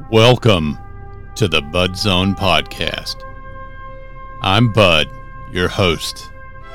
Welcome to the Bud Zone Podcast. I'm Bud, your host.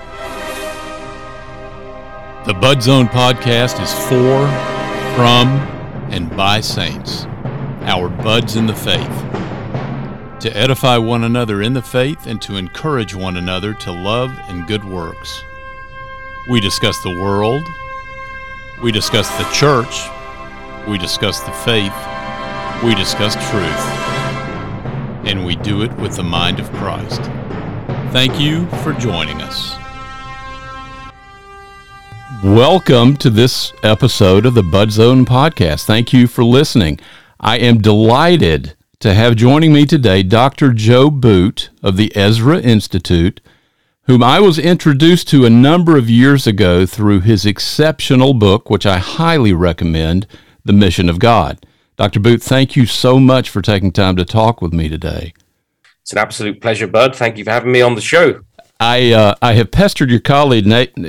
The Bud Zone Podcast is for, from, and by saints, our buds in the faith, to edify one another in the faith and to encourage one another to love and good works. We discuss the world, we discuss the church, we discuss the faith, we discuss truth, and we do it with the mind of Christ. Thank you for joining us. Welcome to this episode of the Bud Zone Podcast. Thank you for listening. I am delighted to have joining me today Dr. Joe Boot of the Ezra Institute, whom I was introduced to a number of years ago through his exceptional book, which I highly recommend, The Mission of God. Dr. Boot, thank you so much for taking time to talk with me today. It's an absolute pleasure, Bud. Thank you for having me on the show. I have pestered your colleague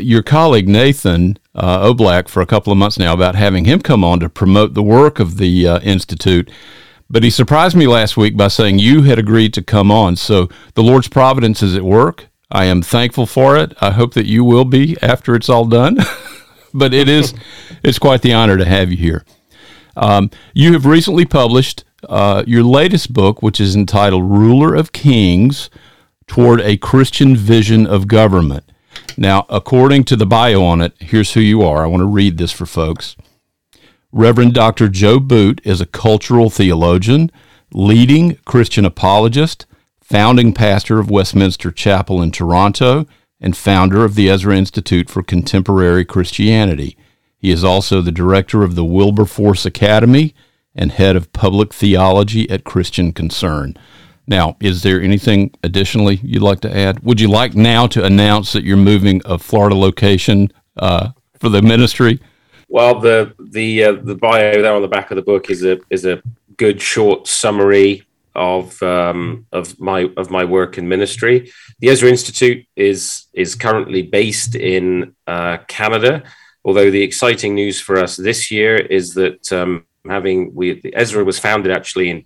Nathan Oblak for a couple of months now about having him come on to promote the work of the Institute, but he surprised me last week by saying you had agreed to come on. So the Lord's providence is at work. I am thankful for it. I hope that you will be after it's all done. But it's quite the honor to have you here. You have recently published your latest book, which is entitled Ruler of Kings, Toward a Christian Vision of Government. Now, according to the bio on it, here's who you are. I want to read this for folks. Reverend Dr. Joe Boot is a cultural theologian, leading Christian apologist, founding pastor of Westminster Chapel in Toronto, and founder of the Ezra Institute for Contemporary Christianity. He is also the director of the Wilberforce Academy and head of public theology at Christian Concern. Now, is there anything additionally you'd like to add? Would you like now to announce that you're moving a Florida location for the ministry? Well, the bio there on the back of the book is a good short summary of my work in ministry. The Ezra Institute is currently based in Canada. Although the exciting news for us this year is that Ezra was founded actually in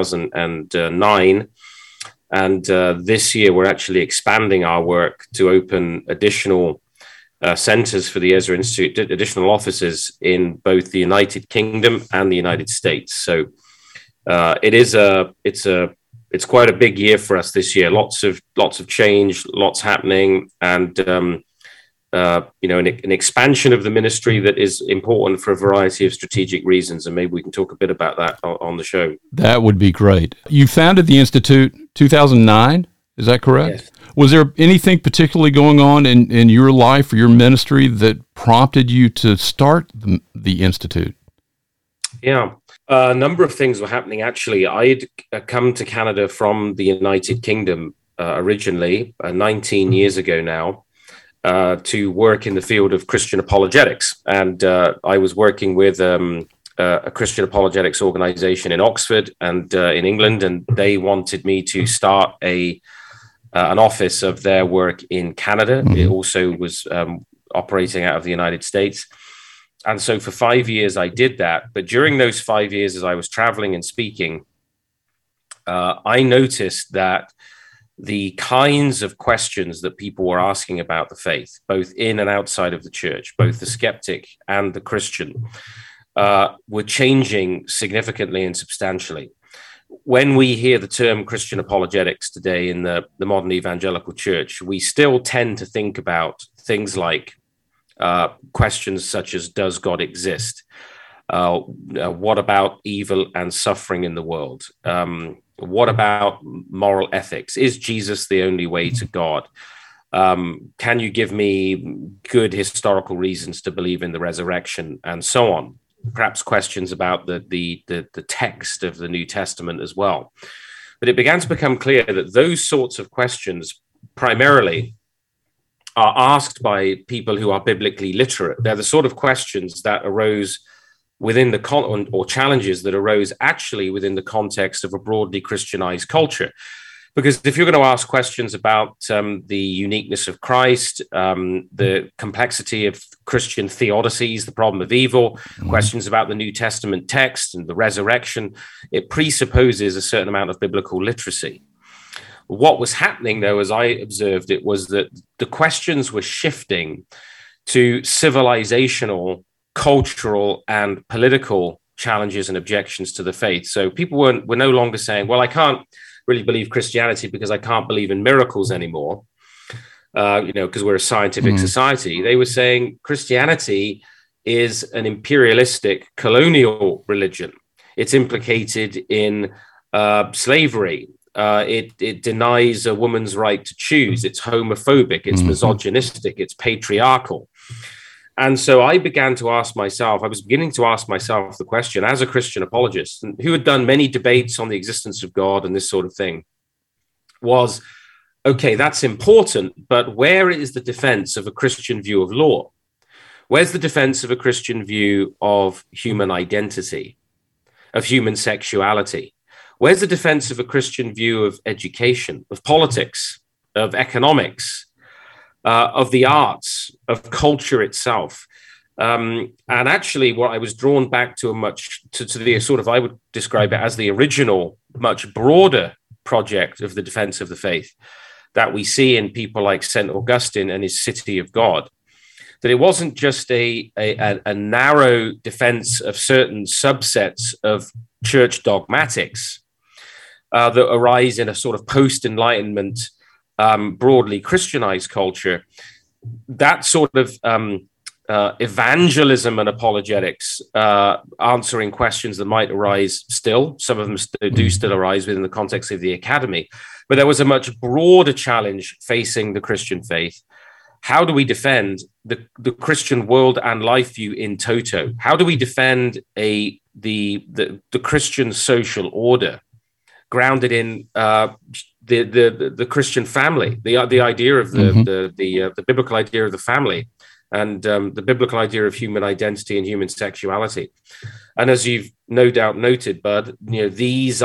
2009, and this year we're actually expanding our work to open additional centers for the Ezra Institute, additional offices in both the United Kingdom and the United States. So it's quite a big year for us this year. Lots of change, lots happening, and an expansion of the ministry that is important for a variety of strategic reasons. And maybe we can talk a bit about that on the show. That would be great. You founded the Institute 2009, is that correct? Yes. Was there anything particularly going on in your life or your ministry that prompted you to start the Institute? Yeah, a number of things were happening, actually. I had come to Canada from the United Kingdom originally, 19 years ago now. To work in the field of Christian apologetics. And I was working with a Christian apologetics organization in Oxford and in England, and they wanted me to start an office of their work in Canada. Mm-hmm. It also was operating out of the United States. And so for 5 years, I did that. But during those 5 years, as I was traveling and speaking, I noticed that the kinds of questions that people were asking about the faith, both in and outside of the church, both the skeptic and the Christian, were changing significantly and substantially. When we hear the term Christian apologetics today in the modern evangelical church, we still tend to think about things like questions such as, does God exist? What about evil and suffering in the world? What about moral ethics? Is Jesus the only way to God? Can you give me good historical reasons to believe in the resurrection, and so on? Perhaps questions about the text of the New Testament as well. But it began to become clear that those sorts of questions primarily are asked by people who are biblically literate. They're the sort of questions that arose within the or challenges that arose actually within the context of a broadly Christianized culture. Because if you're going to ask questions about the uniqueness of Christ, the complexity of Christian theodicies, the problem of evil, questions about the New Testament text and the resurrection. It presupposes a certain amount of biblical literacy. What was happening, though, as I observed it, was that the questions were shifting to civilizational, cultural, and political challenges and objections to the faith. So people were no longer saying, well, I can't really believe Christianity because I can't believe in miracles anymore, because we're a scientific society. They were saying Christianity is an imperialistic colonial religion. It's implicated in slavery. It denies a woman's right to choose. It's homophobic. It's misogynistic. It's patriarchal. And so I was beginning to ask myself the question, as a Christian apologist, who had done many debates on the existence of God and this sort of thing, was, okay, that's important, but where is the defense of a Christian view of law? Where's the defense of a Christian view of human identity, of human sexuality? Where's the defense of a Christian view of education, of politics, of economics, of the arts, of culture itself? And actually, what I was drawn back to to the sort of, I would describe it as the original, much broader project of the defense of the faith that we see in people like St. Augustine and his City of God, that it wasn't just a narrow defense of certain subsets of church dogmatics that arise in a sort of post-Enlightenment, broadly Christianized culture. That sort of evangelism and apologetics, answering questions that might arise still. Some of them do still arise within the context of the academy. But there was a much broader challenge facing the Christian faith. How do we defend the Christian world and life view in toto? How do we defend the Christian social order grounded in the Christian family, the idea of the biblical idea of the family, and the biblical idea of human identity and human sexuality? And as you've no doubt noted, Bud, these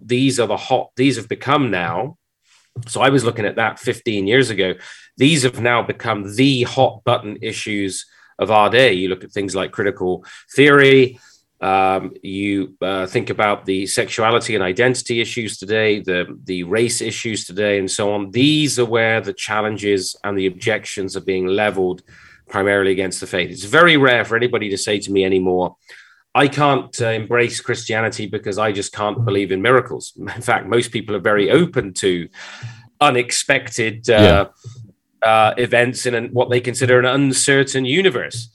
have become now. So I was looking at that 15 years ago. These have now become the hot button issues of our day. You look at things like critical theory. You think about the sexuality and identity issues today, the race issues today, and so on. These are where the challenges and the objections are being leveled primarily against the faith. It's very rare for anybody to say to me anymore, I can't embrace Christianity because I just can't believe in miracles. In fact, most people are very open to unexpected events in what they consider an uncertain universe.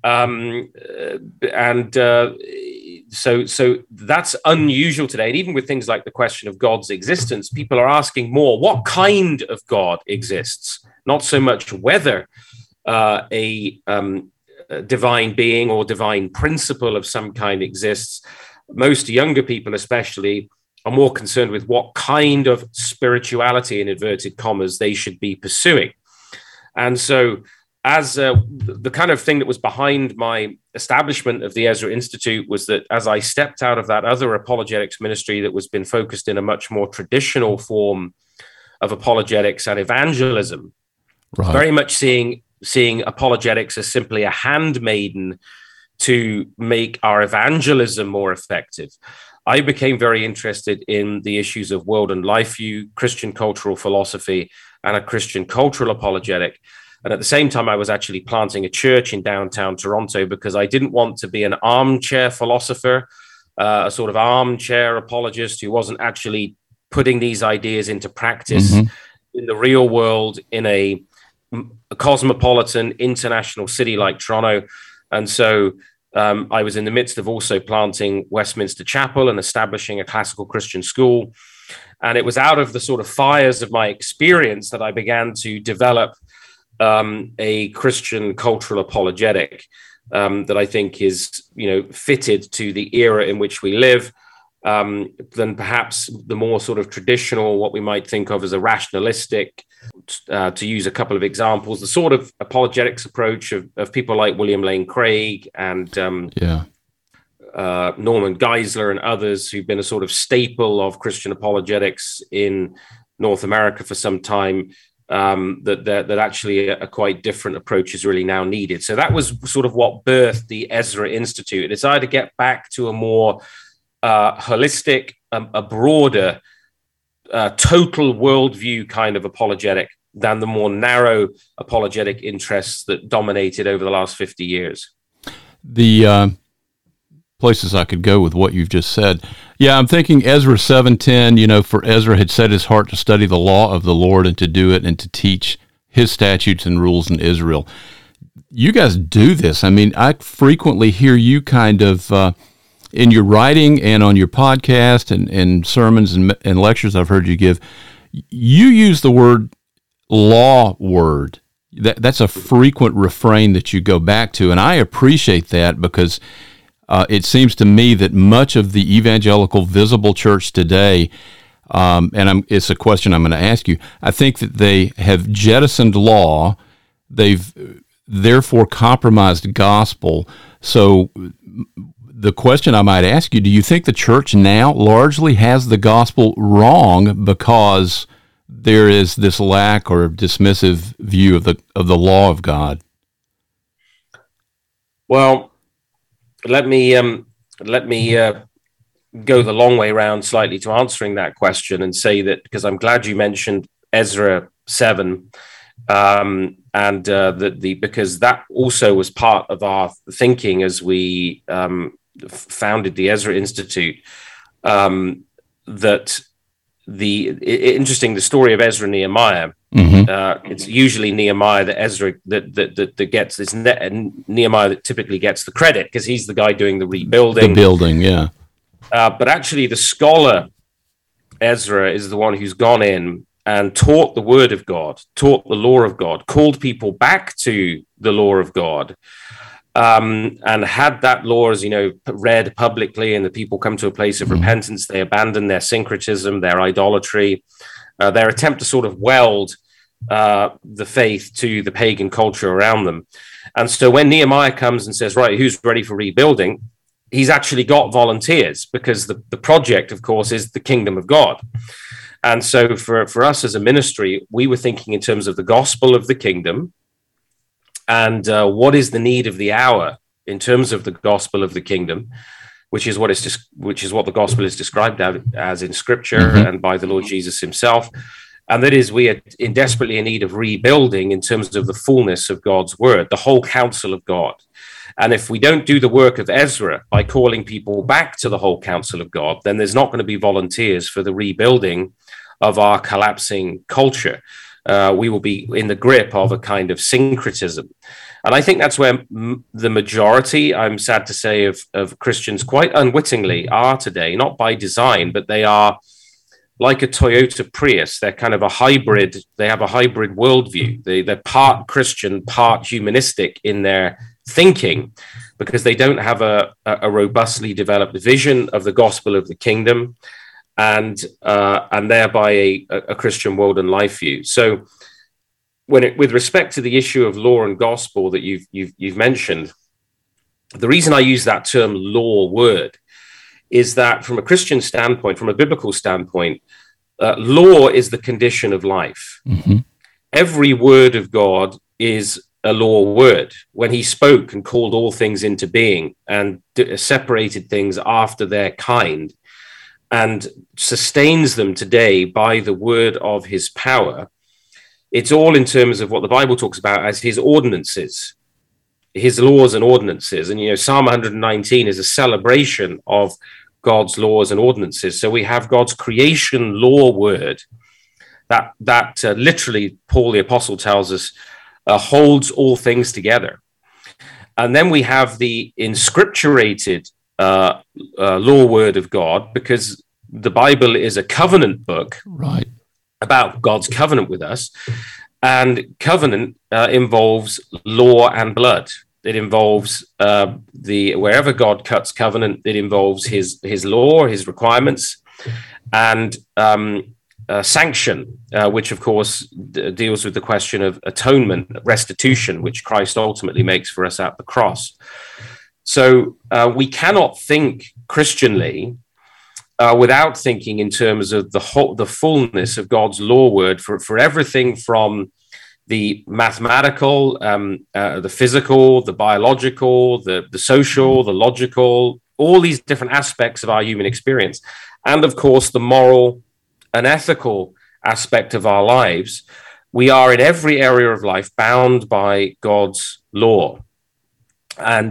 So that's unusual today. And even with things like the question of God's existence, people are asking more, what kind of God exists? Not so much whether a divine being or divine principle of some kind exists. Most younger people especially are more concerned with what kind of spirituality, in inverted commas, they should be pursuing. And so as the kind of thing that was behind my establishment of the Ezra Institute was that as I stepped out of that other apologetics ministry that was been focused in a much more traditional form of apologetics and evangelism, very much seeing apologetics as simply a handmaiden to make our evangelism more effective, I became very interested in the issues of world and life view, Christian cultural philosophy, and a Christian cultural apologetic. And at the same time, I was actually planting a church in downtown Toronto because I didn't want to be an armchair philosopher, a sort of armchair apologist who wasn't actually putting these ideas into practice in the real world in a cosmopolitan international city like Toronto. And so I was in the midst of also planting Westminster Chapel and establishing a classical Christian school. And it was out of the sort of fires of my experience that I began to develop a Christian cultural apologetic that I think is, fitted to the era in which we live, than perhaps the more sort of traditional, what we might think of as a rationalistic, to use a couple of examples, the sort of apologetics approach of people like William Lane Craig and Norman Geisler and others who've been a sort of staple of Christian apologetics in North America for some time. that actually a quite different approach is really now needed. So that was sort of what birthed the Ezra Institute. It decided to get back to a more holistic, a broader, total worldview kind of apologetic than the more narrow apologetic interests that dominated over the last 50 years. The places I could go with what you've just said. Yeah, I'm thinking Ezra 7:10, for Ezra had set his heart to study the law of the Lord and to do it and to teach his statutes and rules in Israel. You guys do this. I mean, I frequently hear you kind of, in your writing and on your podcast and sermons and lectures I've heard you give, you use the word law word. That's a frequent refrain that you go back to, and I appreciate that because it seems to me that much of the evangelical visible church today, it's a question I'm going to ask you, I think that they have jettisoned law, they've therefore compromised gospel. So the question I might ask you, do you think the church now largely has the gospel wrong because there is this lack or dismissive view of the law of God? Well, let me go the long way around slightly to answering that question and say that, because I'm glad you mentioned Ezra 7, because that also was part of our thinking as we founded the Ezra Institute. Interesting, the story of Ezra and Nehemiah. Mm-hmm. It's usually Nehemiah that gets it's Nehemiah that typically gets the credit because he's the guy doing the rebuilding. The building, yeah. But actually, the scholar Ezra is the one who's gone in and taught the word of God, taught the law of God, called people back to the law of God, and had that law, as read publicly, and the people come to a place of repentance. They abandon their syncretism, their idolatry, their attempt to sort of weld the faith to the pagan culture around them. And so when Nehemiah comes and says, right, who's ready for rebuilding? He's actually got volunteers because the project, of course, is the kingdom of God. And so for us as a ministry, we were thinking in terms of the gospel of the kingdom and what is the need of the hour in terms of the gospel of the kingdom, which is what the gospel is described as in Scripture and by the Lord Jesus himself. And that is, we are desperately in need of rebuilding in terms of the fullness of God's word, the whole counsel of God. And if we don't do the work of Ezra by calling people back to the whole counsel of God, then there's not going to be volunteers for the rebuilding of our collapsing culture. We will be in the grip of a kind of syncretism. And I think that's where the majority, I'm sad to say, of Christians quite unwittingly are today, not by design, but they are like a Toyota Prius. They're kind of a hybrid. They have a hybrid worldview. They're part Christian, part humanistic in their thinking, because they don't have a robustly developed vision of the gospel of the kingdom, and thereby a Christian world and life view. So, with respect to the issue of law and gospel that you've mentioned, the reason I use that term law word is that from a Christian standpoint, from a biblical standpoint, law is the condition of life. Mm-hmm. Every word of God is a law word. When he spoke and called all things into being and separated things after their kind and sustains them today by the word of his power, it's all in terms of what the Bible talks about as his ordinances, his laws and ordinances. And, Psalm 119 is a celebration of God's laws and ordinances. So we have God's creation law word that literally, Paul the Apostle tells us, holds all things together. And then we have the inscripturated law word of God, because the Bible is a covenant book, right, about God's covenant with us. And covenant involves law and blood. It involves wherever God cuts covenant, it involves his law, his requirements, and sanction, which of course deals with the question of atonement, restitution, which Christ ultimately makes for us at the cross. So we cannot think Christianly without thinking in terms of the fullness of God's law word for everything from the mathematical, the physical, the biological, the social, the logical, all these different aspects of our human experience. And of course, the moral and ethical aspect of our lives. We are in every area of life bound by God's law. And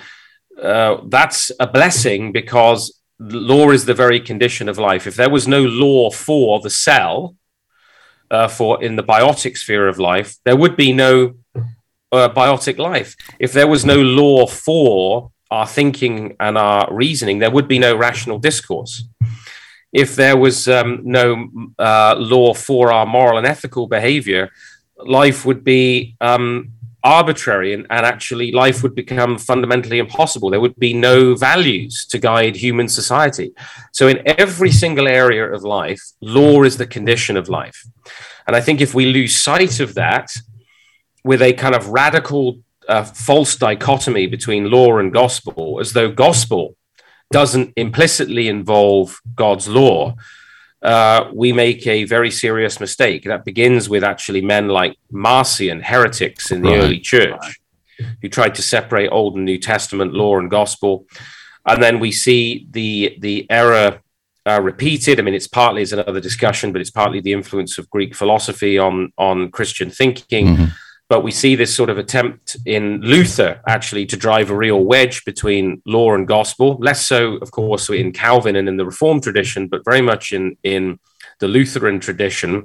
that's a blessing, because law is the very condition of life. If there was no law for the cell, for in the biotic sphere of life, there would be no biotic life. If there was no law for our thinking and our reasoning, there would be no rational discourse. If there was no law for our moral and ethical behavior, life would be arbitrary, and actually life would become fundamentally impossible. There would be no values to guide human society. So in every single area of life, law is the condition of life. And I think if we lose sight of that with a kind of radical false dichotomy between law and gospel, as though gospel doesn't implicitly involve God's law, we make a very serious mistake. That begins with actually men like Marcion, heretics in the early church, who tried to separate Old and New Testament law and gospel. And then we see the error repeated. I mean, it's partly is another discussion, but it's partly the influence of Greek philosophy on Christian thinking. Mm-hmm. But we see this sort of attempt in Luther actually to drive a real wedge between law and gospel, less so, of course, in Calvin and in the Reformed tradition, but very much in the Lutheran tradition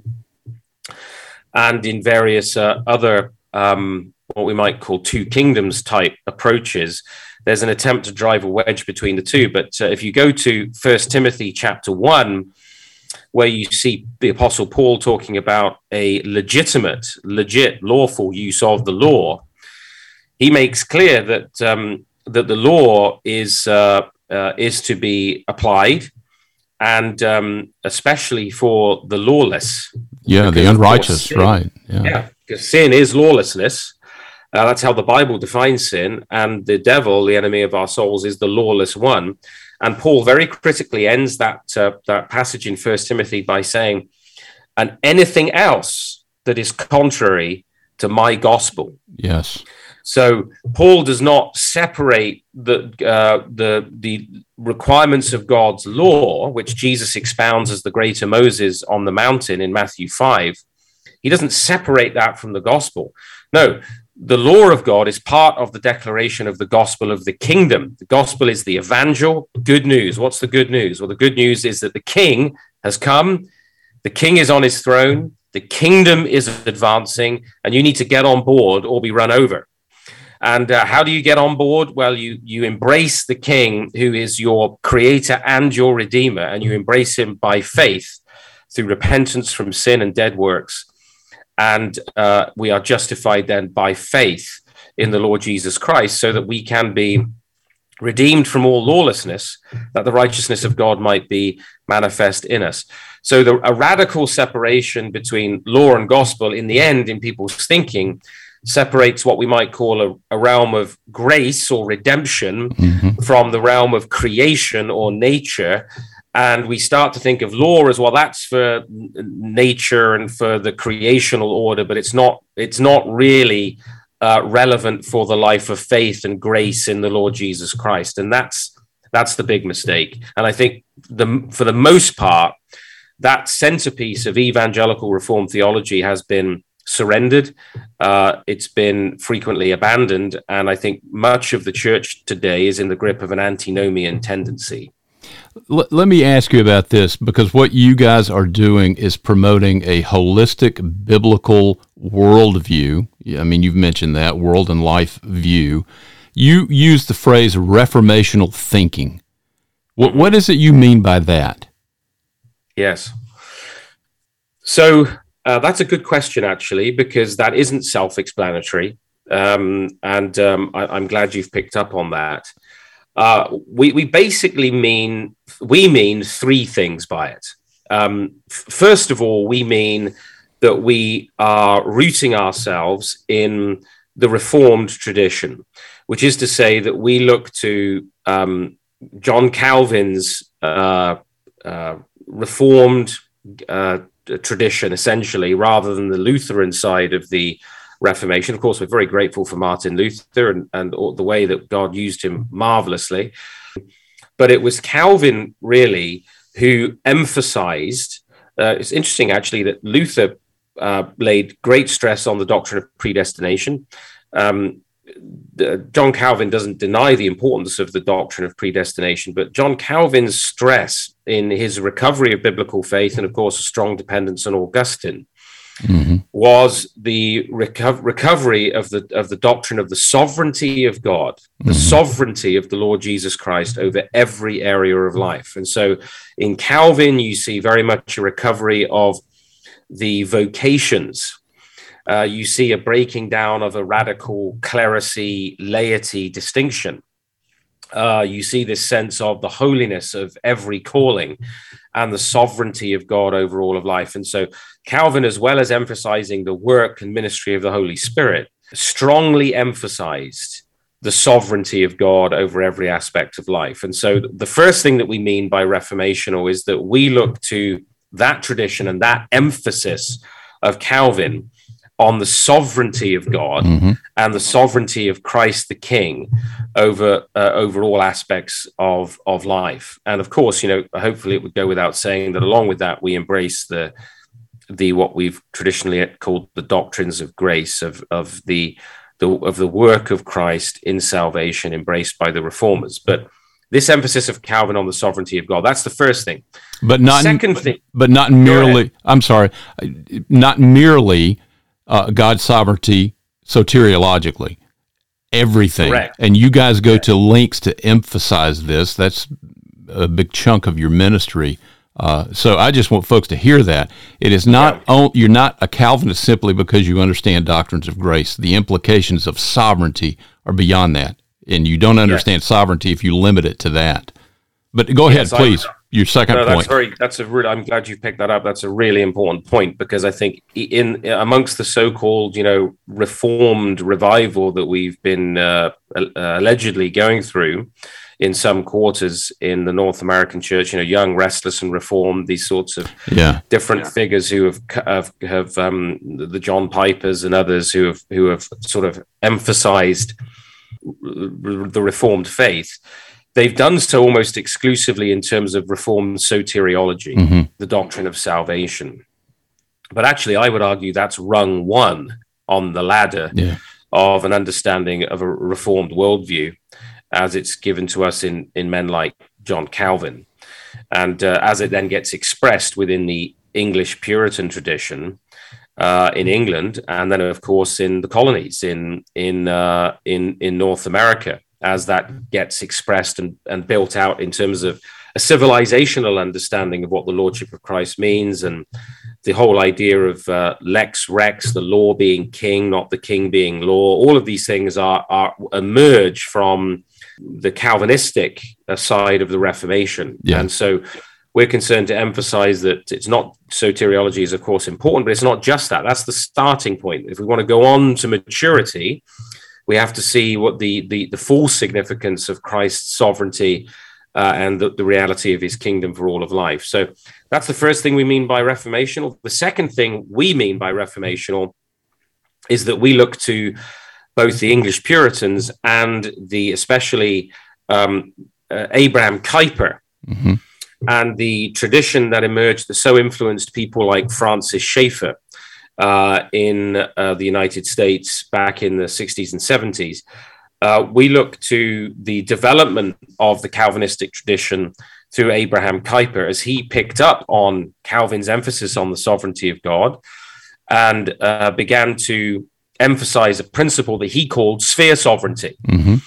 and in various other, what we might call two kingdoms type approaches. There's an attempt to drive a wedge between the two. But if you go to 1 Timothy chapter 1, where you see the Apostle Paul talking about a legit, lawful use of the law, he makes clear that that the law is to be applied, and especially for the lawless. Yeah, the unrighteous, right? Yeah, because sin is lawlessness. That's how the Bible defines sin, and the devil, the enemy of our souls, is the lawless one. And Paul very critically ends that passage in 1 Timothy by saying, and anything else that is contrary to my gospel. Yes. So Paul does not separate the requirements of God's law, which Jesus expounds as the greater Moses on the mountain in Matthew 5. He doesn't separate that from the gospel. No. The law of God is part of the declaration of the gospel of the kingdom. The gospel is the evangel, good news. What's the good news? Well, the good news is that the king has come, the king is on his throne, the kingdom is advancing, and you need to get on board or be run over. And how do you get on board? Well, you embrace the king, who is your creator and your redeemer, and you embrace him by faith through repentance from sin and dead works. And we are justified then by faith in the Lord Jesus Christ, so that we can be redeemed from all lawlessness, that the righteousness of God might be manifest in us. So a radical separation between law and gospel, in the end, in people's thinking, separates what we might call a realm of grace or redemption from the realm of creation or nature. And we start to think of law as, well, that's for nature and for the creational order, but it's not really relevant for the life of faith and grace in the Lord Jesus Christ. And that's the big mistake. And I think for the most part, that centerpiece of evangelical Reformed theology has been surrendered. It's been frequently abandoned. And I think much of the church today is in the grip of an antinomian tendency. Let me ask you about this, because what you guys are doing is promoting a holistic biblical worldview. I mean, you've mentioned that, world and life view. You use the phrase reformational thinking. What is it you mean by that? Yes. So that's a good question, actually, because that isn't self-explanatory. I'm glad you've picked up on that. We basically mean three things by it. First of all, we mean that we are rooting ourselves in the Reformed tradition, which is to say that we look to John Calvin's Reformed tradition, essentially, rather than the Lutheran side of the Reformation. Of course, we're very grateful for Martin Luther and the way that God used him marvelously. But it was Calvin, really, who emphasized, it's interesting, actually, that Luther laid great stress on the doctrine of predestination. John Calvin doesn't deny the importance of the doctrine of predestination, but John Calvin's stress in his recovery of biblical faith, and of course a strong dependence on Augustine, was the recovery of the doctrine of the sovereignty of God, the sovereignty of the Lord Jesus Christ over every area of life. And so in Calvin, you see very much a recovery of the vocations. You see a breaking down of a radical clerisy laity distinction. You see this sense of the holiness of every calling and the sovereignty of God over all of life. And so Calvin, as well as emphasizing the work and ministry of the Holy Spirit, strongly emphasized the sovereignty of God over every aspect of life. And so the first thing that we mean by reformational is that we look to that tradition and that emphasis of Calvin on the sovereignty of God and the sovereignty of Christ the King over all aspects of life. And of course, hopefully it would go without saying that along with that, we embrace the what we've traditionally called the doctrines of grace, of the work of Christ in salvation embraced by the reformers. But this emphasis of Calvin on the sovereignty of God, that's the first thing. But not merely, I'm sorry, not merely God's sovereignty soteriologically, everything. Correct. And you guys go to lengths to emphasize this. That's a big chunk of your ministry. So I just want folks to hear that. It is not, you're not a Calvinist simply because you understand doctrines of grace. The implications of sovereignty are beyond that. And you don't understand sovereignty if you limit it to that. But go ahead, please. Your second point. I'm glad you picked that up. That's a really important point, because I think in amongst the so-called, reformed revival that we've been allegedly going through in some quarters in the North American church, young, restless, and reformed, these sorts of different figures who have the John Pipers and others who have sort of emphasized the Reformed faith. They've done so almost exclusively in terms of Reformed soteriology, the doctrine of salvation. But actually, I would argue that's rung one on the ladder of an understanding of a Reformed worldview, as it's given to us in men like John Calvin. And as it then gets expressed within the English Puritan tradition in England, and then, of course, in the colonies in North America, as that gets expressed and built out in terms of a civilizational understanding of what the Lordship of Christ means, and the whole idea of lex rex, the law being king, not the king being law. All of these things are emerge from the Calvinistic side of the Reformation. And so we're concerned to emphasize that it's not, soteriology is of course important, but it's not just that. That's the starting point. If we want to go on to maturity, we have to see what the full significance of Christ's sovereignty and the reality of his kingdom for all of life. So that's the first thing we mean by reformational. The second thing we mean by reformational is that we look to both the English Puritans and especially Abraham Kuyper and the tradition that emerged that so influenced people like Francis Schaeffer in the United States back in the 60s and 70s. We look to the development of the Calvinistic tradition through Abraham Kuyper, as he picked up on Calvin's emphasis on the sovereignty of God and began to emphasize a principle that he called sphere sovereignty.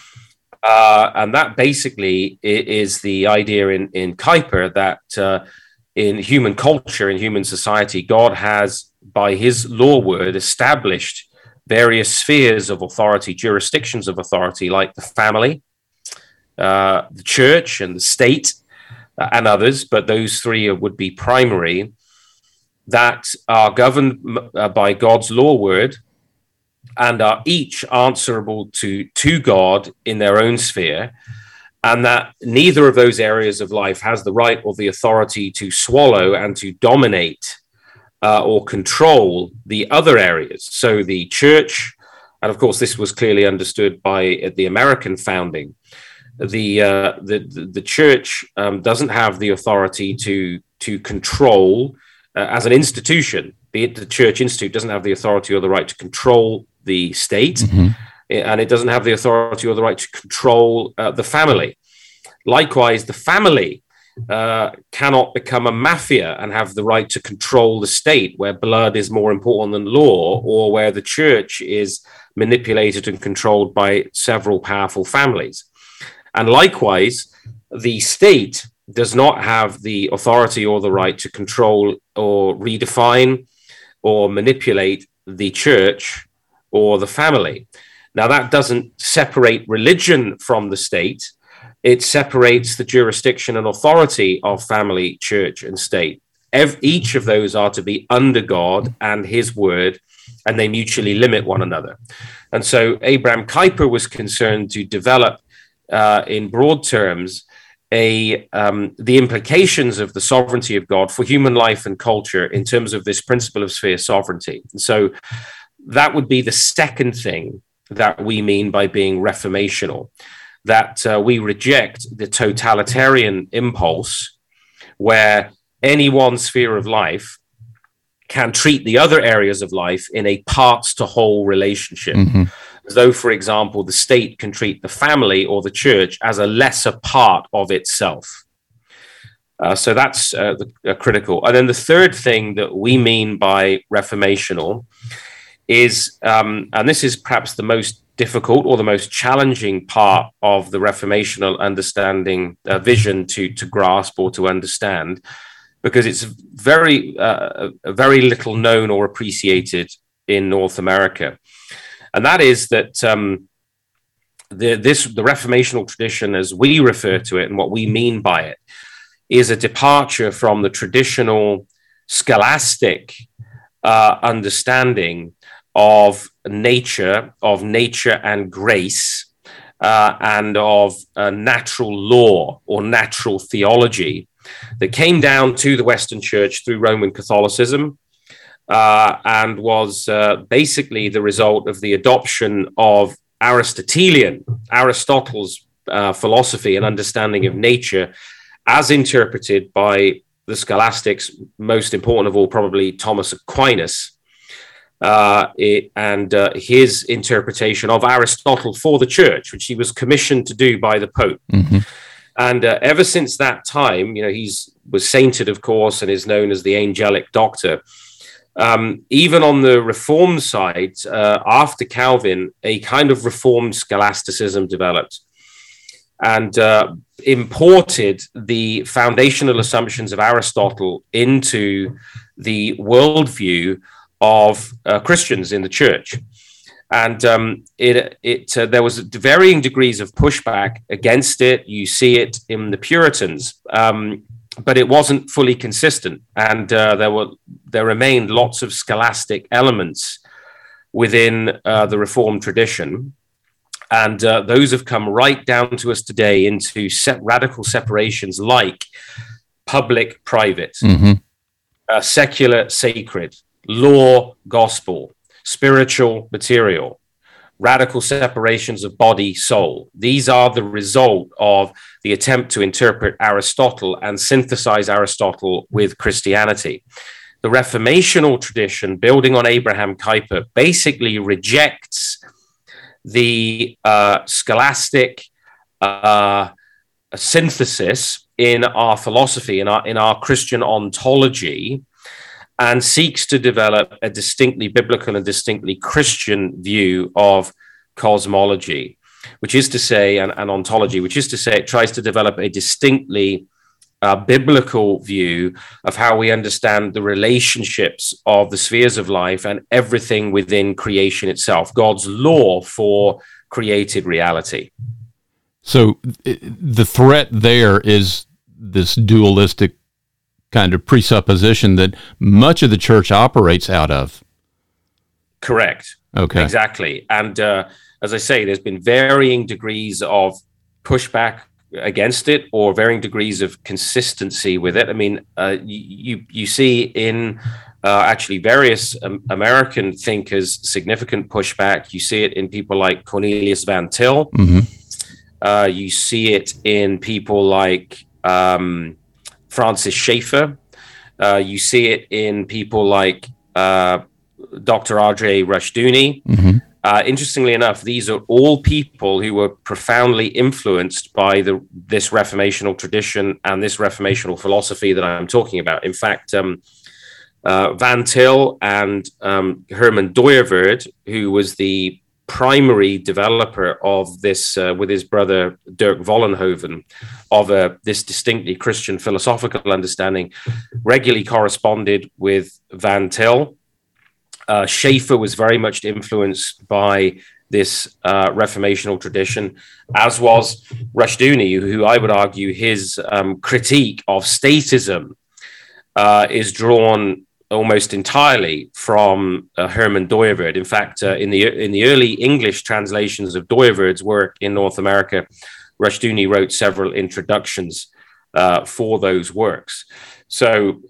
And that basically is the idea in Kuyper that in human culture, in human society, God has, by his law word, established various spheres of authority, jurisdictions of authority, like the family, the church, and the state, and others. But those three would be primary, that are governed by God's law word and are each answerable to God in their own sphere. and that neither of those areas of life has the right or the authority to swallow and to dominate or control the other areas. So the church, and of course this was clearly understood by the American founding, the church doesn't have the authority to control as an institution. Be it the Church Institute doesn't have the authority or the right to control the state, and it doesn't have the authority or the right to control the family. Likewise, the family cannot become a mafia and have the right to control the state, where blood is more important than law, or where the church is manipulated and controlled by several powerful families. And likewise, the state does not have the authority or the right to control or redefine or manipulate the church or the family. Now, that doesn't separate religion from the state. It separates the jurisdiction and authority of family, church, and state. Each of those are to be under God and his word, and they mutually limit one another. And so Abraham Kuyper was concerned to develop, in broad terms, the implications of the sovereignty of God for human life and culture in terms of this principle of sphere sovereignty. And so that would be the second thing that we mean by being reformational, that we reject the totalitarian impulse where any one sphere of life can treat the other areas of life in a parts to whole relationship. As though, for example, the state can treat the family or the church as a lesser part of itself. So that's critical. And then the third thing that we mean by reformational is, and this is perhaps the most difficult or the most challenging part of the reformational understanding vision to grasp or to understand, because it's very little known or appreciated in North America. And that is that the reformational tradition, as we refer to it and what we mean by it, is a departure from the traditional scholastic understanding of nature and grace, and of natural law or natural theology that came down to the Western Church through Roman Catholicism, and was basically the result of the adoption of Aristotle's philosophy and understanding of nature as interpreted by the scholastics, most important of all probably Thomas Aquinas, and his interpretation of Aristotle for the church, which he was commissioned to do by the Pope. And ever since that time, he was sainted, of course, and is known as the angelic doctor. Even on the Reformed side, after Calvin, a kind of Reformed scholasticism developed and imported the foundational assumptions of Aristotle into the worldview of Christians in the church. And there was varying degrees of pushback against it. You see it in the Puritans, but it wasn't fully consistent. And there remained lots of scholastic elements within the Reformed tradition. And those have come right down to us today into radical separations like public, private, secular, sacred, law, gospel, spiritual, material, radical separations of body, soul. These are the result of the attempt to interpret Aristotle and synthesize Aristotle with Christianity. The reformational tradition, building on Abraham Kuyper, basically rejects the scholastic synthesis in our philosophy, in our Christian ontology, and seeks to develop a distinctly biblical and distinctly Christian view of cosmology, which is to say, and ontology, which is to say, it tries to develop a distinctly biblical view of how we understand the relationships of the spheres of life and everything within creation itself, God's law for created reality. So the threat there is this dualistic kind of presupposition that much of the church operates out of. Correct. Okay. Exactly. And as I say, there's been varying degrees of pushback against it or varying degrees of consistency with it. I mean, you see in actually various American thinkers significant pushback. You see it in people like Cornelius Van Til. Mm-hmm. You see it in people like Francis Schaeffer. You see it in people like Dr. Andrei Rushdoony. Mm-hmm. Interestingly enough, these are all people who were profoundly influenced by this reformational tradition and this reformational philosophy that I'm talking about. In fact, Van Til and Herman Dooyeweerd, who was the primary developer of this, with his brother Dirk Vollenhoven, of this distinctly Christian philosophical understanding, regularly corresponded with Van Til. Schaeffer was very much influenced by this reformational tradition, as was Rushdoony, who I would argue his critique of statism is drawn almost entirely from Herman Dooyeweerd. In fact, in the early English translations of Dooyeweerd's work in North America, Rushdoony wrote several introductions for those works. So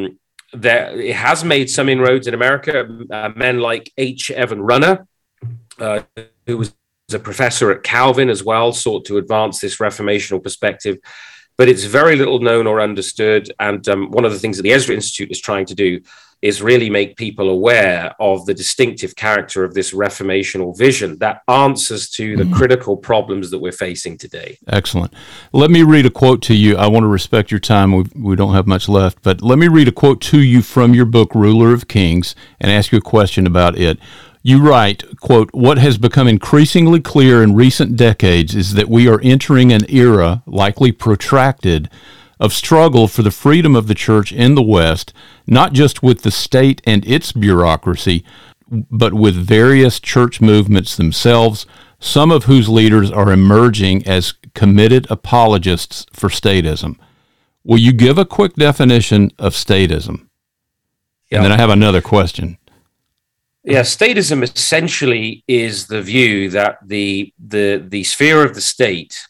it has made some inroads in America. Men like H. Evan Runner, who was a professor at Calvin as well, sought to advance this reformational perspective. But it's very little known or understood. And one of the things that the Ezra Institute is trying to do is really make people aware of the distinctive character of this reformational vision that answers to the critical problems that we're facing today. Excellent. Let me read a quote to you. I want to respect your time. We don't have much left, but let me read a quote to you from your book, Ruler of Kings, and ask you a question about it. You write, quote, "What has become increasingly clear in recent decades is that we are entering an era, likely protracted, of struggle for the freedom of the church in the West, not just with the state and its bureaucracy, but with various church movements themselves, some of whose leaders are emerging as committed apologists for statism." Will you give a quick definition of statism? Yeah. And then I have another question. Yeah, statism essentially is the view that the sphere of the state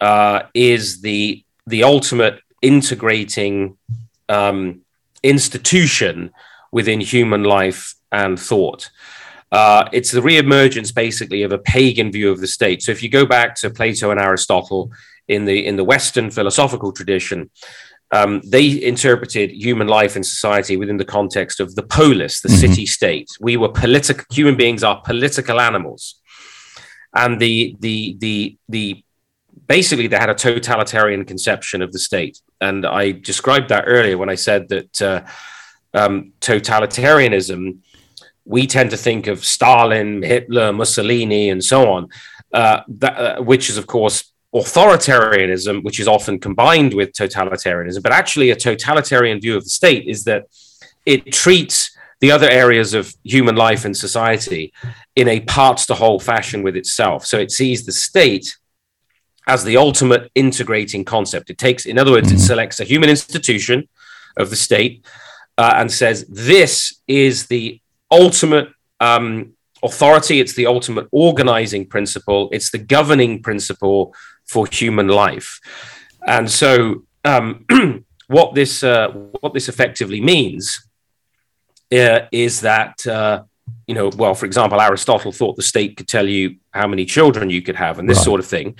is the ultimate integrating institution within human life and thought. It's the reemergence, basically, of a pagan view of the state. So if you go back to Plato and Aristotle in the Western philosophical tradition, they interpreted human life and society within the context of the polis, the city-state. We were human beings are political animals, and basically they had a totalitarian conception of the state. And I described that earlier when I said that totalitarianism, we tend to think of Stalin, Hitler, Mussolini, and so on, which is, of course, authoritarianism, which is often combined with totalitarianism. But actually, a totalitarian view of the state is that it treats the other areas of human life and society in a parts-to-whole fashion with itself. So it sees the state as the ultimate integrating concept. It takes, in other words, it selects a human institution of the state and says, this is the ultimate authority, it's the ultimate organizing principle, it's the governing principle for human life. And so what this effectively means is that, well, for example, Aristotle thought the state could tell you how many children you could have and this sort of thing.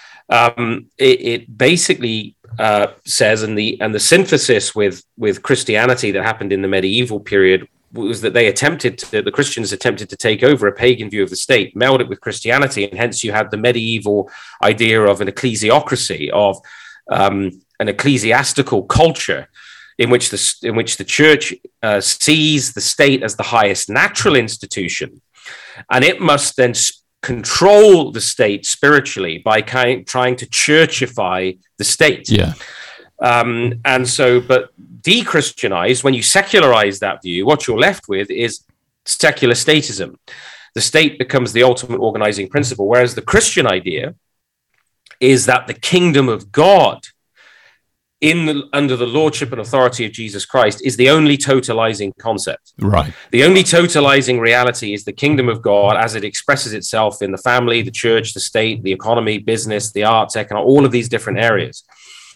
It basically says, and the synthesis with Christianity that happened in the medieval period was that the Christians attempted to take over a pagan view of the state, meld it with Christianity, and hence you had the medieval idea of an ecclesiocracy, of an ecclesiastical culture in which the church sees the state as the highest natural institution, and it must then control the state spiritually by trying to churchify the state. Yeah. And so, but de-Christianized, when you secularize that view, what you're left with is secular statism. The state becomes the ultimate organizing principle, whereas the Christian idea is that the kingdom of God under the lordship and authority of Jesus Christ is the only totalizing concept. Right. The only totalizing reality is the kingdom of God as it expresses itself in the family, the church, the state, the economy, business, the arts, economic, all of these different areas.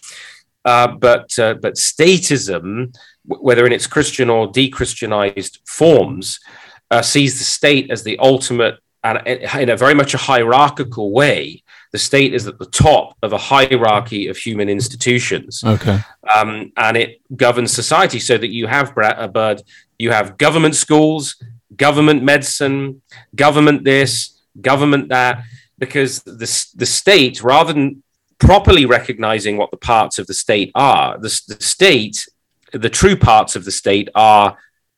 But statism, whether in its Christian or de-Christianized forms, sees the state as the ultimate, and in a very much a hierarchical way. The state is at the top of a hierarchy of human institutions. Okay. And it governs society so that you have, Bud, you have government schools, government medicine, government this, government that, because the state, rather than properly recognizing what the parts of the state are, the state, the true parts of the state are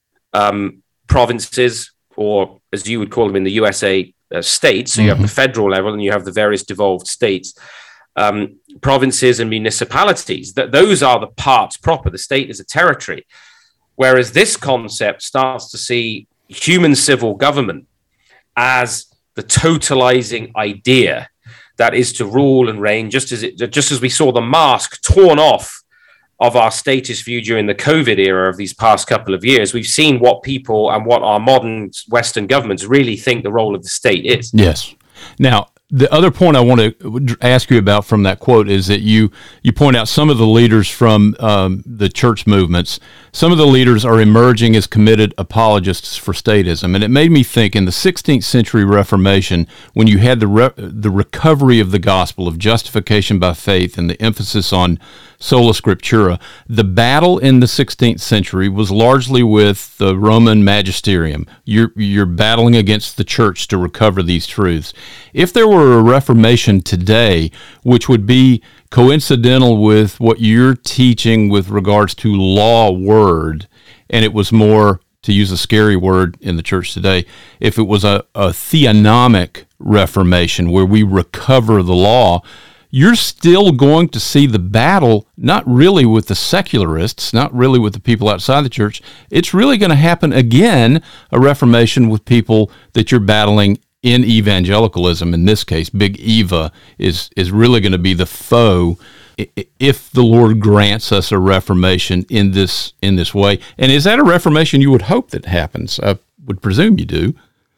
provinces, or as you would call them in the USA, states. So you have the federal level and you have the various devolved states, provinces and municipalities. Those are the parts proper. The state is a territory. Whereas this concept starts to see human civil government as the totalizing idea that is to rule and reign, just as we saw the mask torn off of our status view during the COVID era of these past couple of years. We've seen what people and what our modern Western governments really think the role of the state is. Yes. Now, the other point I want to ask you about from that quote is that you point out some of the leaders from the church movements. Some of the leaders are emerging as committed apologists for statism. And it made me think in the 16th century Reformation, when you had the recovery of the gospel of justification by faith and the emphasis on sola scriptura, the battle in the 16th century was largely with the Roman magisterium. You're battling against the church to recover these truths. If there were a Reformation today, which would be coincidental with what you're teaching with regards to law word, and it was more, to use a scary word in the church today, if it was a theonomic Reformation where we recover the law, you're still going to see the battle, not really with the secularists, not really with the people outside the church. It's really going to happen again, a Reformation with people that you're battling in evangelicalism. In this case, Big Eva is really going to be the foe if the Lord grants us a Reformation in this way. And is that a Reformation you would hope that happens? I would presume you do.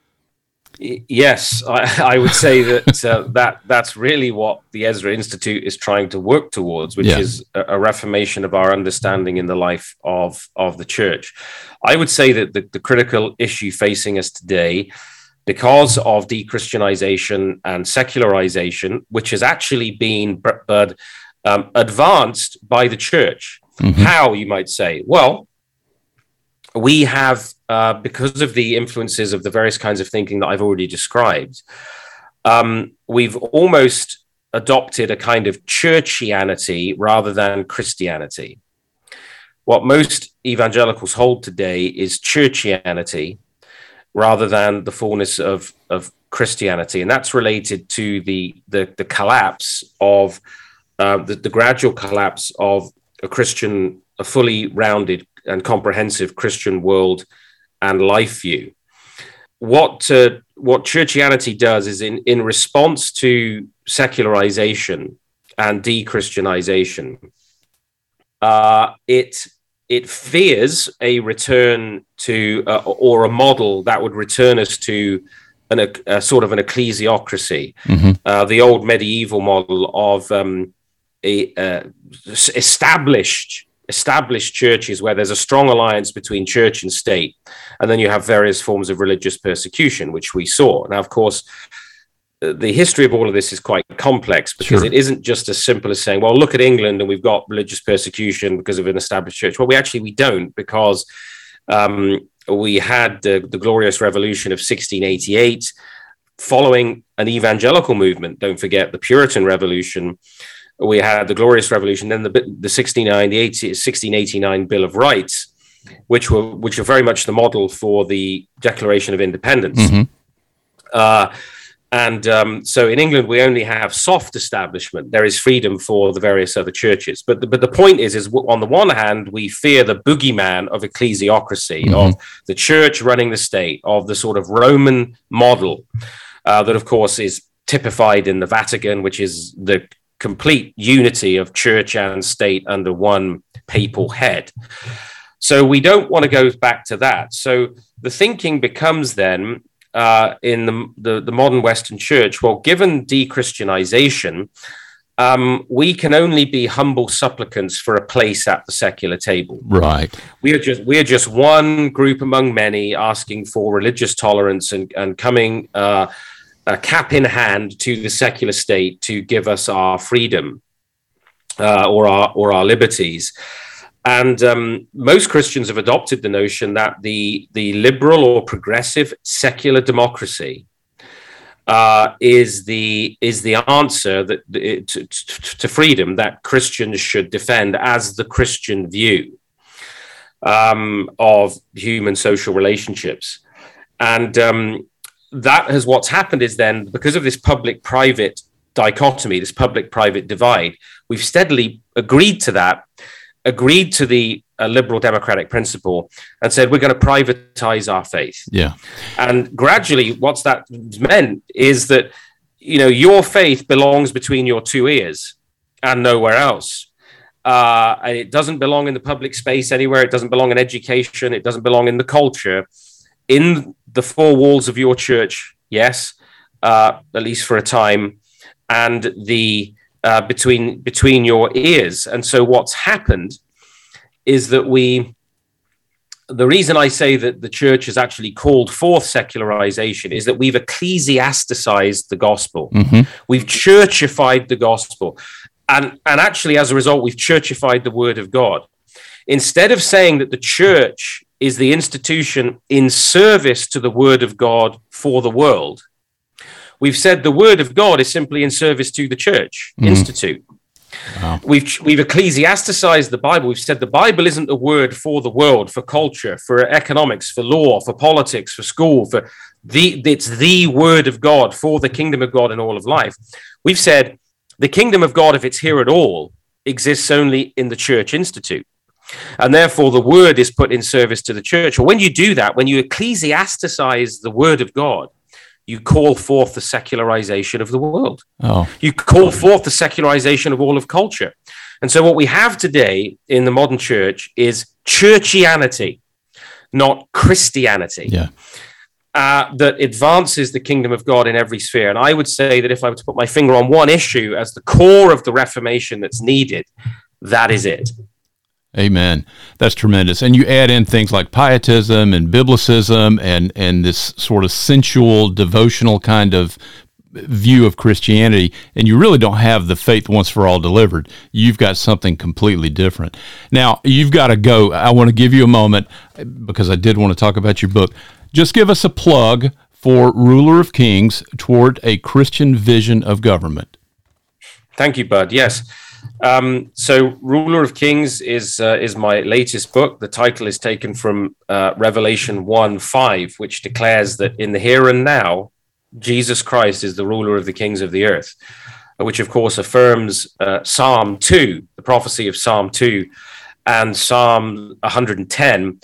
Yes, I would say that that's really what the Ezra Institute is trying to work towards, which is a reformation of our understanding in the life of the church. I would say that the critical issue facing us today, because of de-Christianization and secularization, which has actually been advanced by the church. How, you might say? Well, we have, because of the influences of the various kinds of thinking that I've already described, we've almost adopted a kind of churchianity rather than Christianity. What most evangelicals hold today is churchianity rather than the fullness of Christianity. And that's related to the collapse of, the gradual collapse of a fully rounded and comprehensive Christian world and life view. What churchianity does is in response to secularization and de-Christianization, it fears a return to or a model that would return us to a sort of an ecclesiocracy, the old medieval model of established churches where there's a strong alliance between church and state, and then you have various forms of religious persecution, which we saw. Now, of course, the history of all of this is quite complex, because it isn't just as simple as saying, well, look at England and we've got religious persecution because of an established church. Well, we don't, because we had the Glorious Revolution of 1688 following an evangelical movement. Don't forget the Puritan Revolution. We had the Glorious Revolution, then the 1689 Bill of Rights, which are very much the model for the Declaration of Independence. So in England, we only have soft establishment. There is freedom for the various other churches. But the point is on the one hand, we fear the boogeyman of ecclesiocracy, of the church running the state, of the sort of Roman model that, of course, is typified in the Vatican, which is the complete unity of church and state under one papal head. So we don't want to go back to that. So the thinking becomes then in the modern Western church, well, given de-Christianization, we can only be humble supplicants for a place at the secular table. Right. We're just one group among many asking for religious tolerance and coming cap in hand to the secular state to give us our freedom or our liberties. And most Christians have adopted the notion that the liberal or progressive secular democracy is the answer to freedom that Christians should defend as the Christian view of human social relationships. And that has what's happened is then, because of this public-private dichotomy, this public-private divide, we've steadily agreed to the liberal democratic principle and said, we're going to privatize our faith. Yeah. And gradually what's that meant is that, your faith belongs between your two ears and nowhere else. And it doesn't belong in the public space anywhere. It doesn't belong in education. It doesn't belong in the culture. In the four walls of your church, yes, at least for a time, and the between your ears. And so what's happened is that the reason I say that the church has actually called forth secularization is that we've ecclesiasticized the gospel. Mm-hmm. We've churchified the gospel. And actually, as a result, we've churchified the word of God. Instead of saying that the church is the institution in service to the word of God for the world, we've said the word of God is simply in service to the church institute. Wow. We've ecclesiasticized the Bible. We've said the Bible isn't a word for the world, for culture, for economics, for law, for politics, for school, it's the word of God for the kingdom of God in all of life. We've said the kingdom of God, if it's here at all, exists only in the church institute. And therefore, the word is put in service to the church. Well, when you do that, when you ecclesiasticize the word of God, you call forth the secularization of the world. Oh. You call forth the secularization of all of culture. And so what we have today in the modern church is churchianity, not Christianity, that advances the kingdom of God in every sphere. And I would say that if I were to put my finger on one issue as the core of the Reformation that's needed, that is it. Amen. That's tremendous. And you add in things like pietism and biblicism and this sort of sensual, devotional kind of view of Christianity, and you really don't have the faith once for all delivered. You've got something completely different. Now, you've got to go. I want to give you a moment because I did want to talk about your book. Just give us a plug for Ruler of Kings Toward a Christian Vision of Government. Thank you, Bud. Yes. So Ruler of Kings is my latest book. The title is taken from Revelation 1:5, which declares that in the here and now, Jesus Christ is the ruler of the kings of the earth, which of course affirms Psalm 2, the prophecy of Psalm 2 and Psalm 110.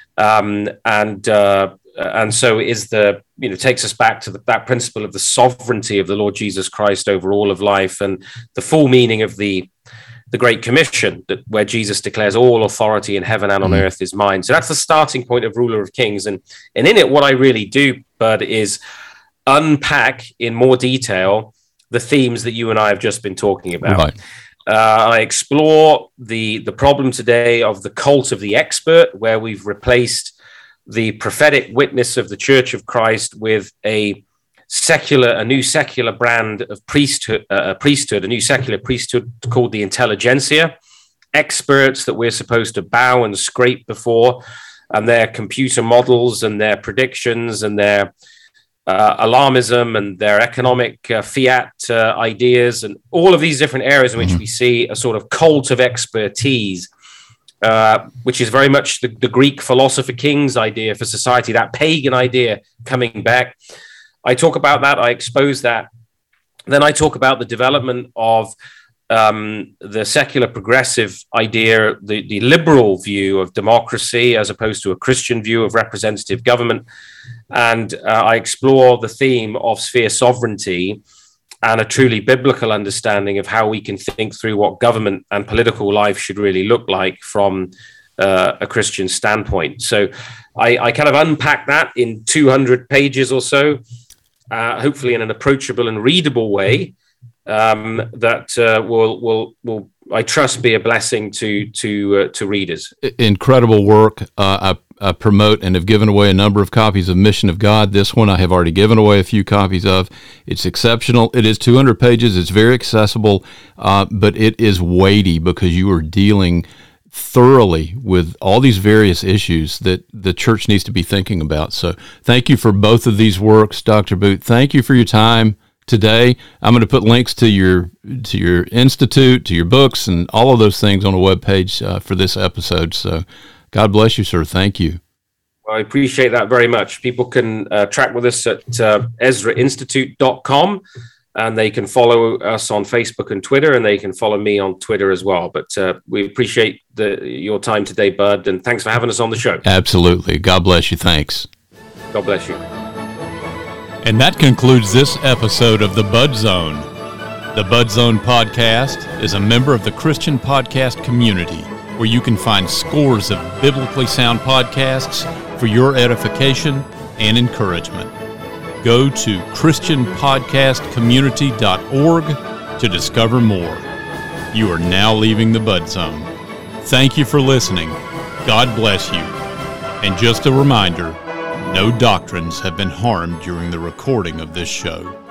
And so is takes us back to that principle of the sovereignty of the Lord Jesus Christ over all of life, and the full meaning of the Great Commission, where Jesus declares all authority in heaven and on earth is mine. So that's the starting point of Ruler of Kings. And in it, what I really do, Bud, is unpack in more detail the themes that you and I have just been talking about. Right. I explore the problem today of the cult of the expert, where we've replaced the prophetic witness of the Church of Christ with a new secular brand of priesthood, a new secular priesthood called the intelligentsia, experts that we're supposed to bow and scrape before, and their computer models and their predictions and their alarmism and their economic fiat ideas, and all of these different areas in which we see a sort of cult of expertise, which is very much the Greek philosopher king's idea for society, that pagan idea coming back. I talk about that. I expose that. Then I talk about the development of the secular progressive idea, the liberal view of democracy as opposed to a Christian view of representative government. And I explore the theme of sphere sovereignty and a truly biblical understanding of how we can think through what government and political life should really look like from a Christian standpoint. So I kind of unpack that in 200 pages or so, hopefully in an approachable and readable way that will I trust be a blessing to readers. Incredible work. I promote and have given away a number of copies of Mission of God. This one I have already given away a few copies of. It's exceptional. It is 200 pages. It's very accessible, but it is weighty because you are dealing thoroughly with all these various issues that the church needs to be thinking about. So thank you for both of these works, Dr. Boot. Thank you for your time today. I'm going to put links to your institute, to your books, and all of those things on a webpage for this episode. So God bless you, sir. Thank you. Well, I appreciate that very much. People can track with us at EzraInstitute.com, and they can follow us on Facebook and Twitter, and they can follow me on Twitter as well. But we appreciate your time today, Bud, and thanks for having us on the show. Absolutely. God bless you. Thanks. God bless you. And that concludes this episode of The Bud Zone. The Bud Zone podcast is a member of the Christian podcast community, where you can find scores of biblically sound podcasts for your edification and encouragement. Go to ChristianPodcastCommunity.org to discover more. You are now leaving the Bud Zone. Thank you for listening. God bless you. And just a reminder, no doctrines have been harmed during the recording of this show.